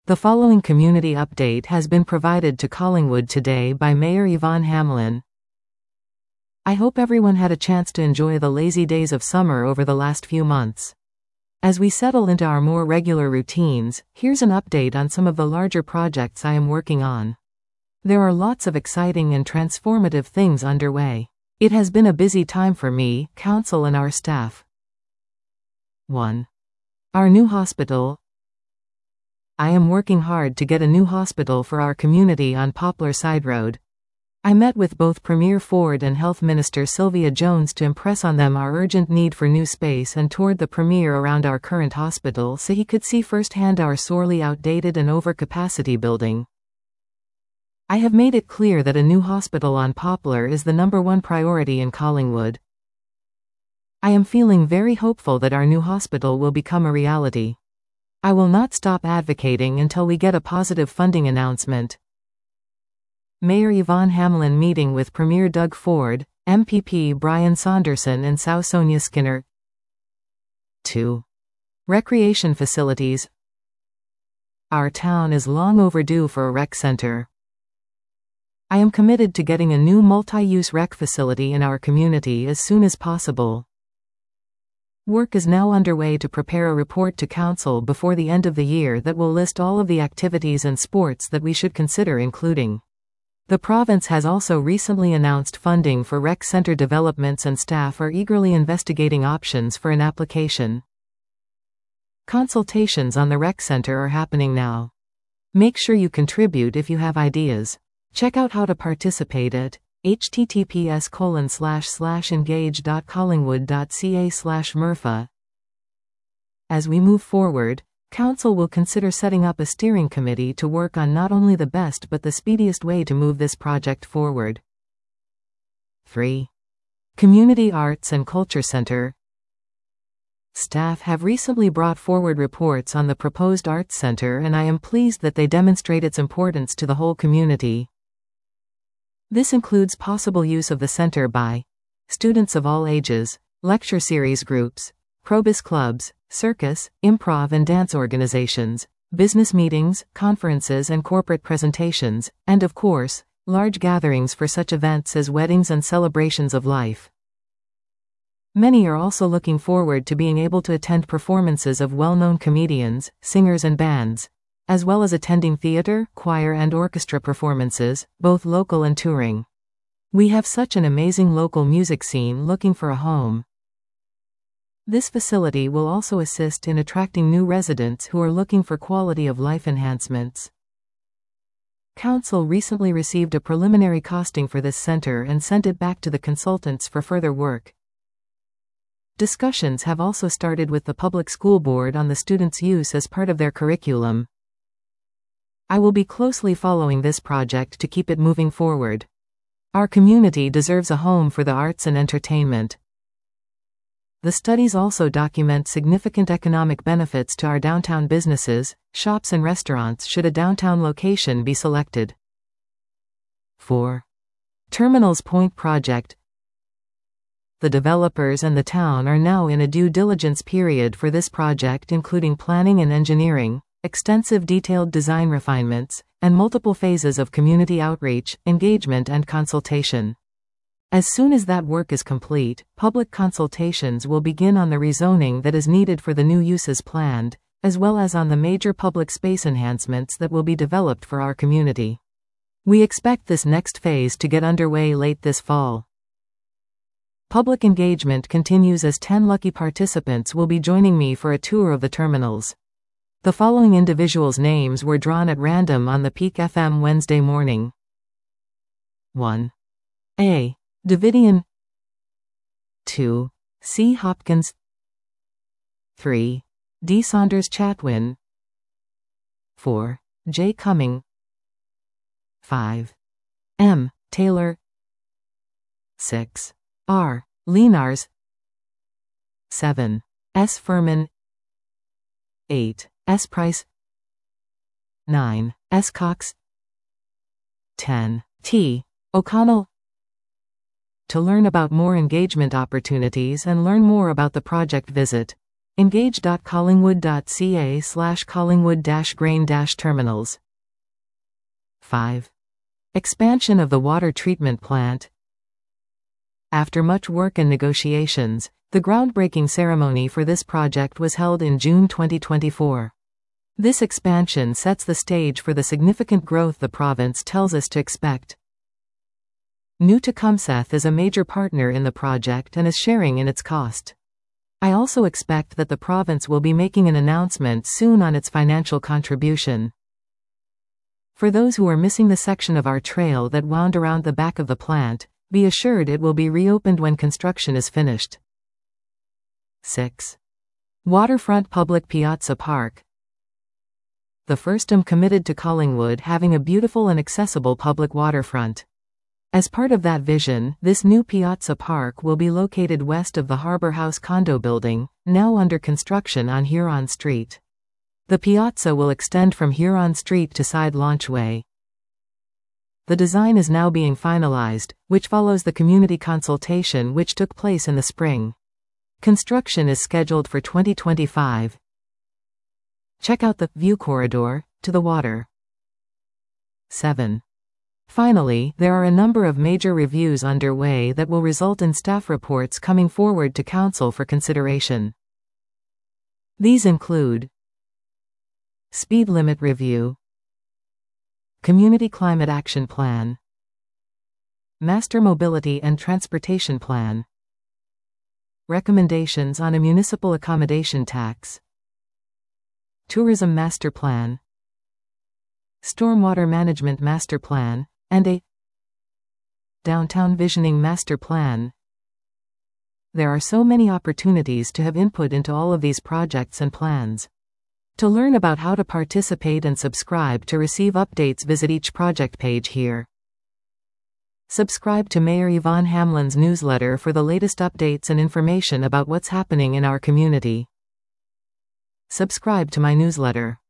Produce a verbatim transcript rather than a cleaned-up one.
The following community update has been provided to Collingwood today by Mayor Yvonne Hamlin. I hope everyone had a chance to enjoy the lazy days of summer over the last few months. As we settle into our more regular routines, here's an update on some of the larger projects I am working on. There are lots of exciting and transformative things underway. It has been a busy time for me, council and our staff. one. Our new hospital. I am working hard to get a new hospital for our community on Poplar Side Road. I met with both Premier Ford and Health Minister Sylvia Jones to impress on them our urgent need for new space and toured the Premier around our current hospital so he could see firsthand our sorely outdated and overcapacity building. I have made it clear that a new hospital on Poplar is the number one priority in Collingwood. I am feeling very hopeful that our new hospital will become a reality. I will not stop advocating until we get a positive funding announcement. Mayor Yvonne Hamlin meeting with Premier Doug Ford, M P P Brian Saunderson and Sau Sonia Skinner. two. Recreation facilities. Our town is long overdue for a rec center. I am committed to getting a new multi-use rec facility in our community as soon as possible. Work is now underway to prepare a report to Council before the end of the year that will list all of the activities and sports that we should consider including. The province has also recently announced funding for rec centre developments and staff are eagerly investigating options for an application. Consultations on the rec centre are happening now. Make sure you contribute if you have ideas. Check out how to participate at https colon slash slash engage.collingwood.ca slash murfa. As we move forward, Council will consider setting up a steering committee to work on not only the best but the speediest way to move this project forward. three. Community Arts and Culture Centre. Staff have recently brought forward reports on the proposed Arts Centre and I am pleased that they demonstrate its importance to the whole community. This includes possible use of the center by students of all ages, lecture series groups, Probus clubs, circus, improv and dance organizations, business meetings, conferences and corporate presentations, and of course, large gatherings for such events as weddings and celebrations of life. Many are also looking forward to being able to attend performances of well-known comedians, singers and bands, as well as attending theater, choir and orchestra performances, both local and touring. We have such an amazing local music scene looking for a home. This facility will also assist in attracting new residents who are looking for quality of life enhancements. Council recently received a preliminary costing for this center and sent it back to the consultants for further work. Discussions have also started with the Public School Board on the students' use as part of their curriculum. I will be closely following this project to keep it moving forward. Our community deserves a home for the arts and entertainment. The studies also document significant economic benefits to our downtown businesses, shops and restaurants should a downtown location be selected. four. Terminals Point Project. The developers and the town are now in a due diligence period for this project including planning and engineering, extensive detailed design refinements, and multiple phases of community outreach, engagement and consultation. As soon as that work is complete, public consultations will begin on the rezoning that is needed for the new uses planned, as well as on the major public space enhancements that will be developed for our community. We expect this next phase to get underway late this fall. Public engagement continues as ten lucky participants will be joining me for a tour of the terminals. The following individuals' names were drawn at random on the Peak F M Wednesday morning. one. A. Davidian. two. C. Hopkins. three. D. Saunders Chatwin. four. J. Cumming. five. M. Taylor. six. R. Lenars. seven. S. Furman. eight. S. Price. nine. S. Cox. ten. T. O'Connell. To learn about more engagement opportunities and learn more about the project, visit engage dot collingwood dot c a slash collingwood dash grain dash terminals. five. Expansion of the water treatment plant. After much work and negotiations, the groundbreaking ceremony for this project was held in June twenty twenty-four. This expansion sets the stage for the significant growth the province tells us to expect. New Tecumseth is a major partner in the project and is sharing in its cost. I also expect that the province will be making an announcement soon on its financial contribution. For those who are missing the section of our trail that wound around the back of the plant, be assured it will be reopened when construction is finished. six. Waterfront Public Piazza Park. The first am committed to Collingwood having a beautiful and accessible public waterfront. As part of that vision, this new Piazza Park will be located west of the Harbour House condo building, now under construction on Huron Street. The piazza will extend from Huron Street to Side Launchway. The design is now being finalized, which follows the community consultation which took place in the spring. Construction is scheduled for twenty twenty-five. Check out the view corridor to the water. seven. Finally, there are a number of major reviews underway that will result in staff reports coming forward to Council for consideration. These include Speed Limit Review, Community Climate Action Plan, Master Mobility and Transportation Plan, Recommendations on a Municipal Accommodation Tax, Tourism Master Plan, Stormwater Management Master Plan, and a Downtown Visioning Master Plan. There are so many opportunities to have input into all of these projects and plans. To learn about how to participate and subscribe to receive updates, visit each project page here. Subscribe to Mayor Yvonne Hamlin's newsletter for the latest updates and information about what's happening in our community. Subscribe to my newsletter.